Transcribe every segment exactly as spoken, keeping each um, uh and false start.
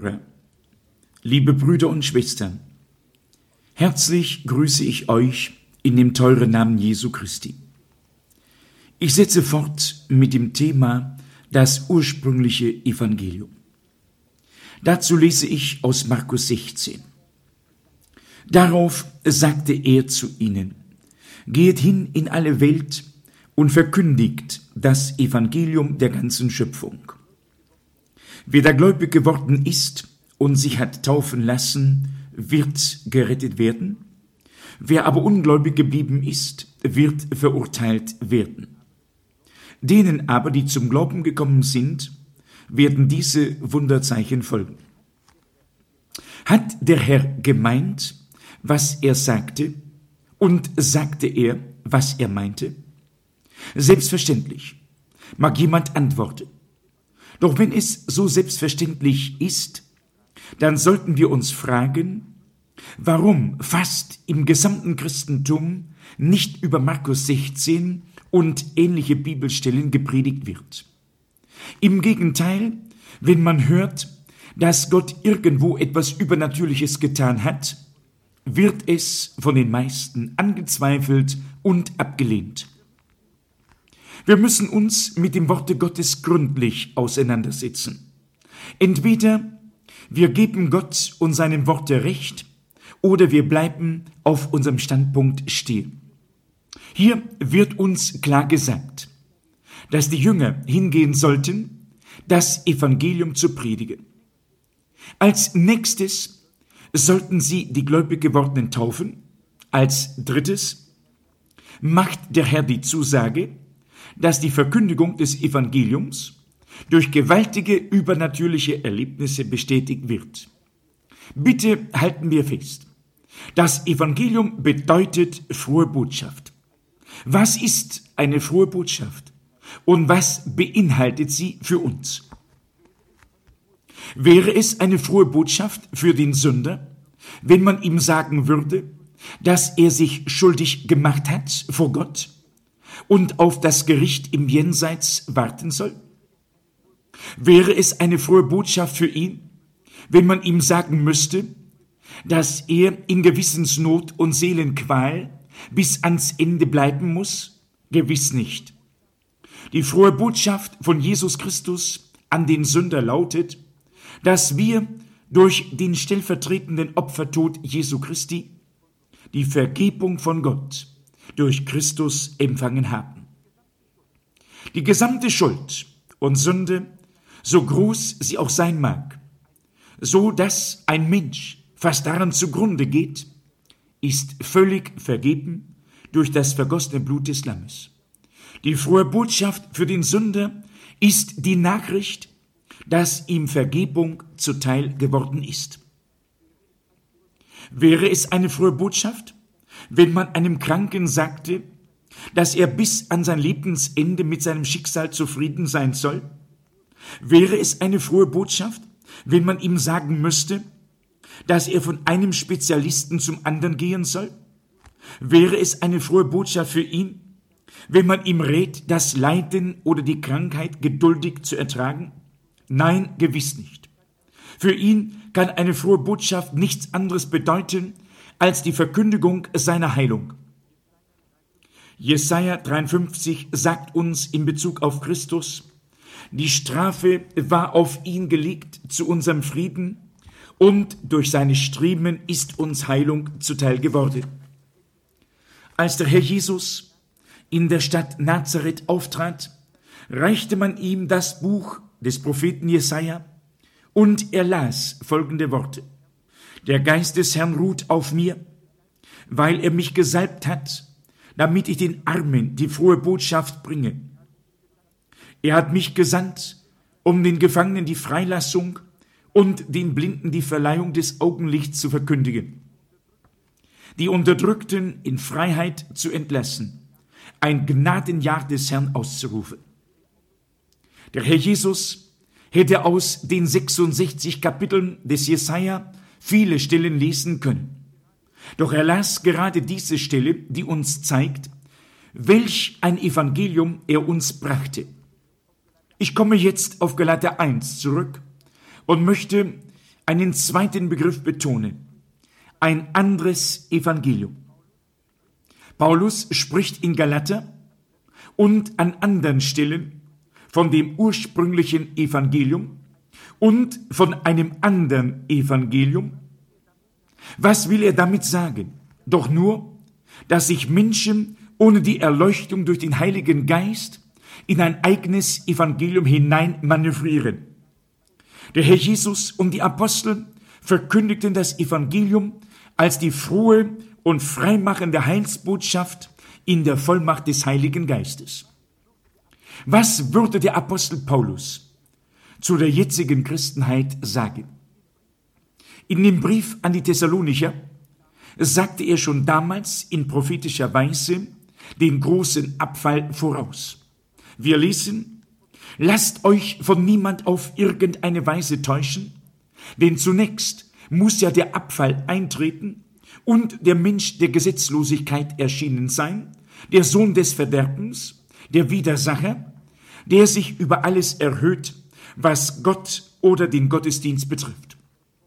Liebe Brüder und Schwestern, herzlich grüße ich euch in dem teuren Namen Jesu Christi. Ich setze fort mit dem Thema das ursprüngliche Evangelium. Dazu lese ich aus Markus sechzehn. Darauf sagte er zu ihnen: Geht hin in alle Welt und verkündigt das Evangelium der ganzen Schöpfung. Wer da gläubig geworden ist und sich hat taufen lassen, wird gerettet werden. Wer aber ungläubig geblieben ist, wird verurteilt werden. Denen aber, die zum Glauben gekommen sind, werden diese Wunderzeichen folgen. Hat der Herr gemeint, was er sagte, und sagte er, was er meinte? Selbstverständlich, mag jemand antworten. Doch wenn es so selbstverständlich ist, dann sollten wir uns fragen, warum fast im gesamten Christentum nicht über Markus sechzehn und ähnliche Bibelstellen gepredigt wird. Im Gegenteil, wenn man hört, dass Gott irgendwo etwas Übernatürliches getan hat, wird es von den meisten angezweifelt und abgelehnt. Wir müssen uns mit dem Worte Gottes gründlich auseinandersetzen. Entweder wir geben Gott und seinem Worte Recht, oder wir bleiben auf unserem Standpunkt stehen. Hier wird uns klar gesagt, dass die Jünger hingehen sollten, das Evangelium zu predigen. Als nächstes sollten sie die gläubig gewordenen taufen. Als drittes macht der Herr die Zusage, dass die Verkündigung des Evangeliums durch gewaltige übernatürliche Erlebnisse bestätigt wird. Bitte halten wir fest, das Evangelium bedeutet frohe Botschaft. Was ist eine frohe Botschaft und was beinhaltet sie für uns? Wäre es eine frohe Botschaft für den Sünder, wenn man ihm sagen würde, dass er sich schuldig gemacht hat vor Gott und auf das Gericht im Jenseits warten soll? Wäre es eine frohe Botschaft für ihn, wenn man ihm sagen müsste, dass er in Gewissensnot und Seelenqual bis ans Ende bleiben muss? Gewiss nicht. Die frohe Botschaft von Jesus Christus an den Sünder lautet, dass wir durch den stellvertretenden Opfertod Jesu Christi die Vergebung von Gott durch Christus empfangen haben. Die gesamte Schuld und Sünde, so groß sie auch sein mag, so dass ein Mensch fast daran zugrunde geht, ist völlig vergeben durch das vergossene Blut des Lammes. Die frohe Botschaft für den Sünder ist die Nachricht, dass ihm Vergebung zuteil geworden ist. Wäre es eine frohe Botschaft, wenn man einem Kranken sagte, dass er bis an sein Lebensende mit seinem Schicksal zufrieden sein soll? Wäre es eine frohe Botschaft, wenn man ihm sagen müsste, dass er von einem Spezialisten zum anderen gehen soll? Wäre es eine frohe Botschaft für ihn, wenn man ihm rät, das Leiden oder die Krankheit geduldig zu ertragen? Nein, gewiss nicht. Für ihn kann eine frohe Botschaft nichts anderes bedeuten als die Verkündigung seiner Heilung. Jesaja dreiundfünfzig sagt uns in Bezug auf Christus: Die Strafe war auf ihn gelegt zu unserem Frieden, und durch seine Striemen ist uns Heilung zuteil geworden. Als der Herr Jesus in der Stadt Nazareth auftrat, reichte man ihm das Buch des Propheten Jesaja, und er las folgende Worte: Der Geist des Herrn ruht auf mir, weil er mich gesalbt hat, damit ich den Armen die frohe Botschaft bringe. Er hat mich gesandt, um den Gefangenen die Freilassung und den Blinden die Verleihung des Augenlichts zu verkündigen, die Unterdrückten in Freiheit zu entlassen, ein Gnadenjahr des Herrn auszurufen. Der Herr Jesus hätte aus den sechsundsechzig Kapiteln des Jesaja viele Stellen lesen können. Doch er las gerade diese Stelle, die uns zeigt, welch ein Evangelium er uns brachte. Ich komme jetzt auf Galater eins zurück und möchte einen zweiten Begriff betonen: ein anderes Evangelium. Paulus spricht in Galater und an anderen Stellen von dem ursprünglichen Evangelium und von einem anderen Evangelium. Was will er damit sagen? Doch nur, dass sich Menschen ohne die Erleuchtung durch den Heiligen Geist in ein eigenes Evangelium hinein manövrieren. Der Herr Jesus und die Apostel verkündigten das Evangelium als die frohe und freimachende Heilsbotschaft in der Vollmacht des Heiligen Geistes. Was würde der Apostel Paulus zu der jetzigen Christenheit sagen? In dem Brief an die Thessalonicher sagte er schon damals in prophetischer Weise den großen Abfall voraus. Wir lesen: Lasst euch von niemand auf irgendeine Weise täuschen, denn zunächst muss ja der Abfall eintreten und der Mensch der Gesetzlosigkeit erschienen sein, der Sohn des Verderbens, der Widersacher, der sich über alles erhöht, was Gott oder den Gottesdienst betrifft.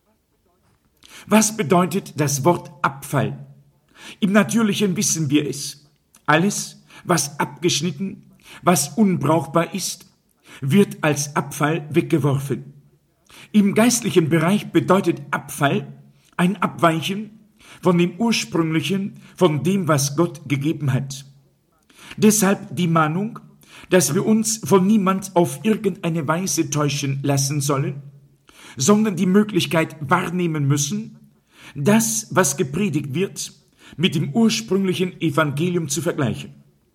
Was bedeutet das Wort Abfall? Im Natürlichen wissen wir es. Alles, was abgeschnitten, was unbrauchbar ist, wird als Abfall weggeworfen. Im geistlichen Bereich bedeutet Abfall ein Abweichen von dem Ursprünglichen, von dem, was Gott gegeben hat. Deshalb die Mahnung, dass wir uns von niemand auf irgendeine Weise täuschen lassen sollen, sondern die Möglichkeit wahrnehmen müssen, das, was gepredigt wird, mit dem ursprünglichen Evangelium zu vergleichen.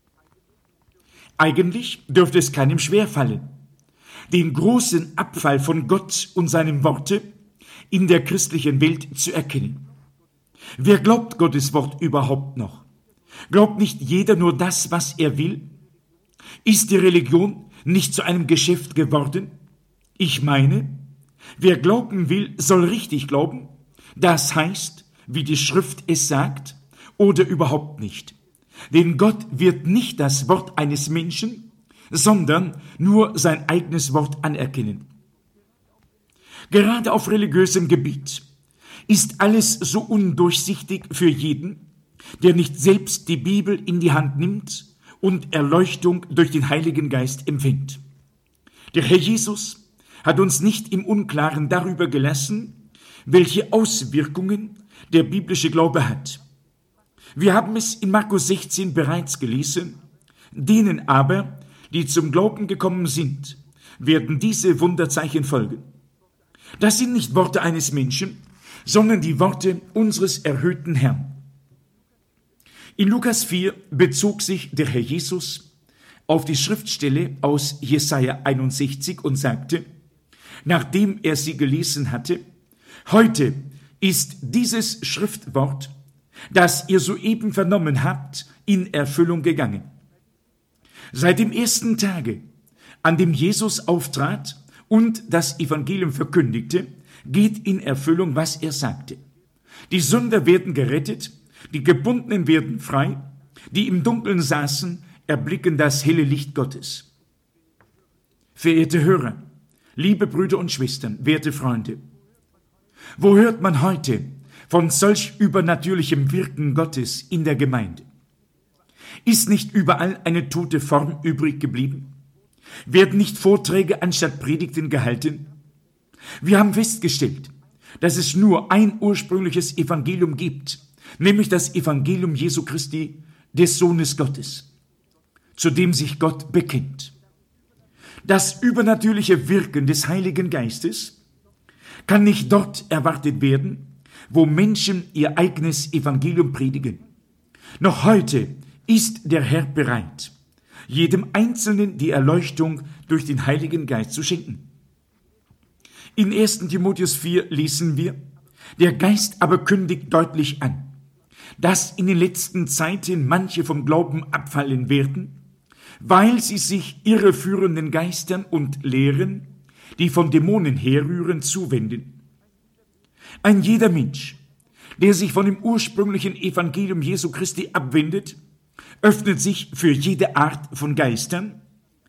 Eigentlich dürfte es keinem schwerfallen, den großen Abfall von Gott und seinem Worte in der christlichen Welt zu erkennen. Wer glaubt Gottes Wort überhaupt noch? Glaubt nicht jeder nur das, was er will? Ist die Religion nicht zu einem Geschäft geworden? Ich meine, wer glauben will, soll richtig glauben. Das heißt, wie die Schrift es sagt, oder überhaupt nicht. Denn Gott wird nicht das Wort eines Menschen, sondern nur sein eigenes Wort anerkennen. Gerade auf religiösem Gebiet ist alles so undurchsichtig für jeden, der nicht selbst die Bibel in die Hand nimmt und Erleuchtung durch den Heiligen Geist empfängt. Der Herr Jesus hat uns nicht im Unklaren darüber gelassen, welche Auswirkungen der biblische Glaube hat. Wir haben es in Markus sechzehn bereits gelesen. Denen aber, die zum Glauben gekommen sind, werden diese Wunderzeichen folgen. Das sind nicht Worte eines Menschen, sondern die Worte unseres erhöhten Herrn. In Lukas vier bezog sich der Herr Jesus auf die Schriftstelle aus Jesaja einundsechzig und sagte, nachdem er sie gelesen hatte: Heute ist dieses Schriftwort, das ihr soeben vernommen habt, in Erfüllung gegangen. Seit dem ersten Tage, an dem Jesus auftrat und das Evangelium verkündigte, geht in Erfüllung, was er sagte. Die Sünder werden gerettet, die Gebundenen werden frei, die im Dunkeln saßen, erblicken das helle Licht Gottes. Verehrte Hörer, liebe Brüder und Schwestern, werte Freunde, wo hört man heute von solch übernatürlichem Wirken Gottes in der Gemeinde? Ist nicht überall eine tote Form übrig geblieben? Werden nicht Vorträge anstatt Predigten gehalten? Wir haben festgestellt, dass es nur ein ursprüngliches Evangelium gibt, nämlich das Evangelium Jesu Christi, des Sohnes Gottes, zu dem sich Gott bekennt. Das übernatürliche Wirken des Heiligen Geistes kann nicht dort erwartet werden, wo Menschen ihr eigenes Evangelium predigen. Noch heute ist der Herr bereit, jedem Einzelnen die Erleuchtung durch den Heiligen Geist zu schenken. In ersten Timotheus vier lesen wir, der Geist aber kündigt deutlich an, dass in den letzten Zeiten manche vom Glauben abfallen werden, weil sie sich irreführenden Geistern und Lehren, die von Dämonen herrühren, zuwenden. Ein jeder Mensch, der sich von dem ursprünglichen Evangelium Jesu Christi abwendet, öffnet sich für jede Art von Geistern,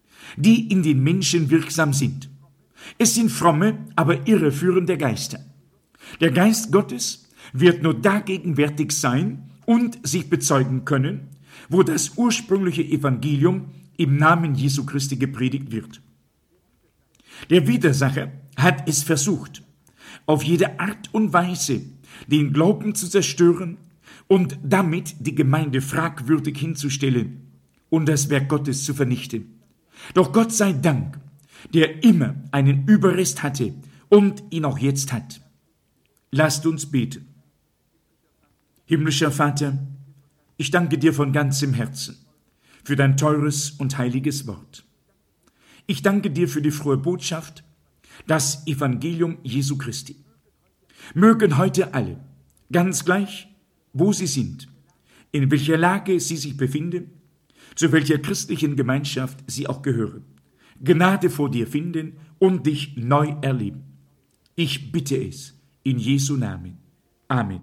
die in den Menschen wirksam sind. Es sind fromme, aber irreführende Geister. Der Geist Gottes wird nur da gegenwärtig sein und sich bezeugen können, wo das ursprüngliche Evangelium im Namen Jesu Christi gepredigt wird. Der Widersacher hat es versucht, auf jede Art und Weise den Glauben zu zerstören und damit die Gemeinde fragwürdig hinzustellen und das Werk Gottes zu vernichten. Doch Gott sei Dank, der immer einen Überrest hatte und ihn auch jetzt hat. Lasst uns beten. Himmlischer Vater, ich danke dir von ganzem Herzen für dein teures und heiliges Wort. Ich danke dir für die frohe Botschaft, das Evangelium Jesu Christi. Mögen heute alle, ganz gleich, wo sie sind, in welcher Lage sie sich befinden, zu welcher christlichen Gemeinschaft sie auch gehören, Gnade vor dir finden und dich neu erleben. Ich bitte es in Jesu Namen. Amen.